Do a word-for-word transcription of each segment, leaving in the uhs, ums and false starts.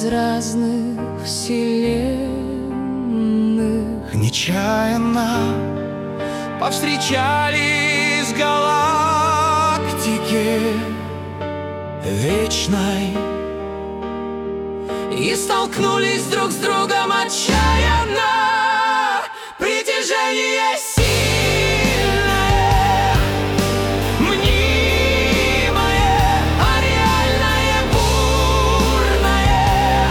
разных вселенных. Нечаянно повстречались галактики вечной и столкнулись друг с другом отчаянно. Притяжение сильное, мнимое, а реальное бурное,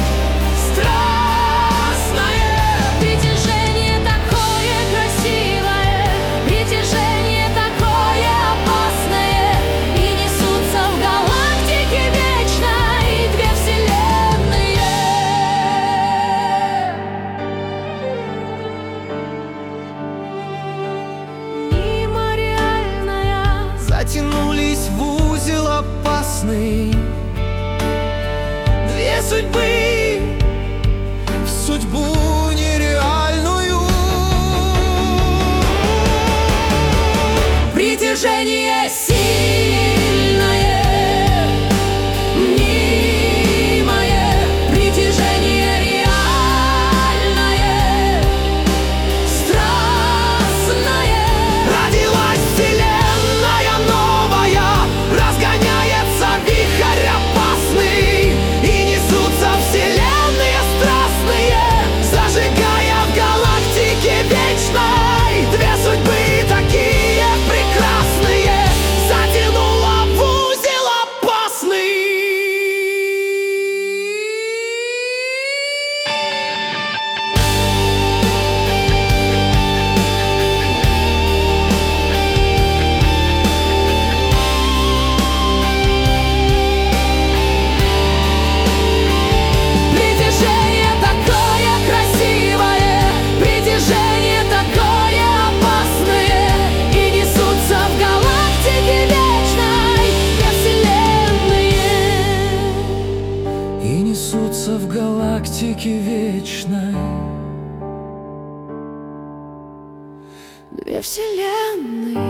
страстное. Притяжение такое красивое, притяжение такое опасное, и несутся в галактике вечной две вселенные. Мимо реальная затянулись в узел опасный две судьбы в судьбу нереальную. притяжение сильное, мнимое, притяжение реальное, страстное. Родилась вселенная новая, разгоняется вихрь опасный, и несутся вселенные страстные, зажигая в галактике вечной две судьбы такие прекрасные. Затянула в узел опасный. Притяжение такое красивое, притяжение такое опасное, и несутся в галактике вечной две вселенные. И несутся в галактике вечной Две вселенные.